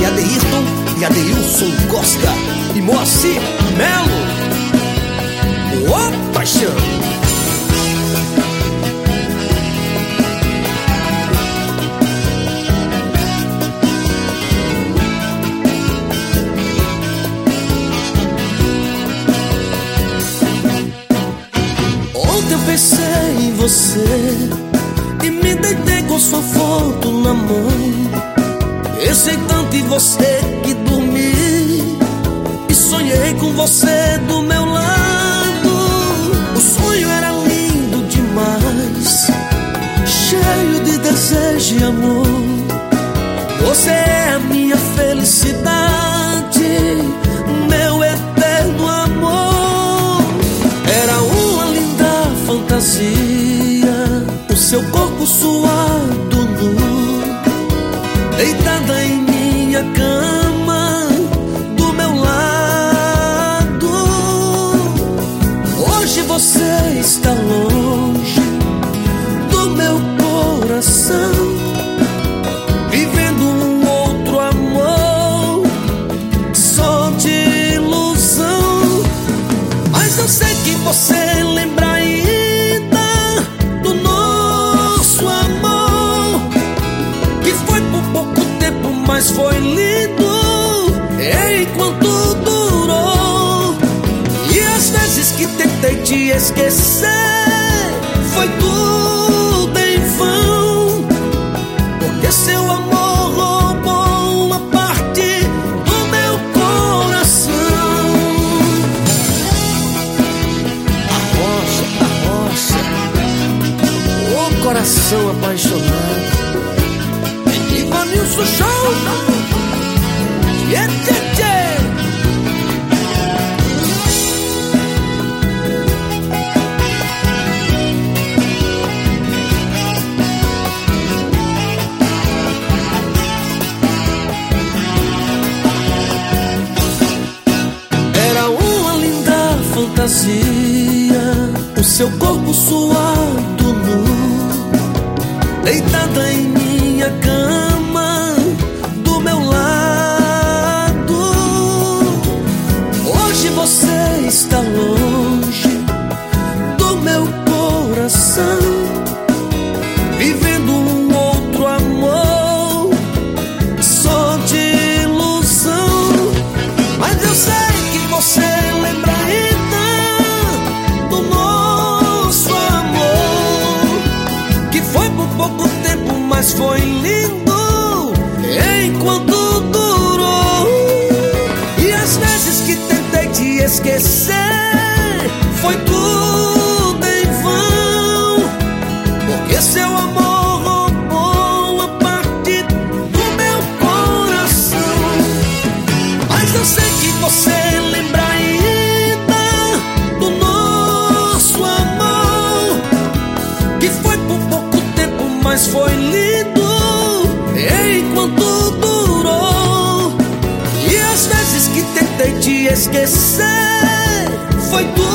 Adeirton e Adeilson Costa e Moacir Melo. Ô paixão! Ontem eu pensei em você e me deitei com sua foto na mão. Pensei tanto em você que dormi e sonhei com você do meu lado. O sonho era lindo demais, cheio de desejo e amor. Você é a minha felicidade, meu eterno amor. Era uma linda fantasia, o seu corpo suado nu, deitada em minha cama, do meu lado. Hoje você está longe do meu coração, vivendo um outro amor, só de ilusão. Mas eu sei que você lembra ainda do nosso amor, que foi por pouco tempo, mas foi lindo enquanto durou. E as vezes que tentei te esquecer, foi tudo em vão, porque seu amor roubou uma parte do meu coração. Arrocha, o coração apaixonado. Ivanilson Show, Era uma linda fantasia, o seu corpo suado nu, deitada em minha cama, do meu lado. Hoje você está longe do meu coração, vivendo um outro amor, só de ilusão. Mas eu sei que você lembra ainda do nosso amor, que foi por pouco tempo, mas foi lindo enquanto durou. E as vezes que tentei te esquecer, foi tudo em vão, porque seu amor roubou uma parte do meu coração. Mas eu sei que você lembra ainda do nosso amor, que foi por pouco tempo, mas foi lindo enquanto durou. E as vezes que tentei te esquecer, foi tudo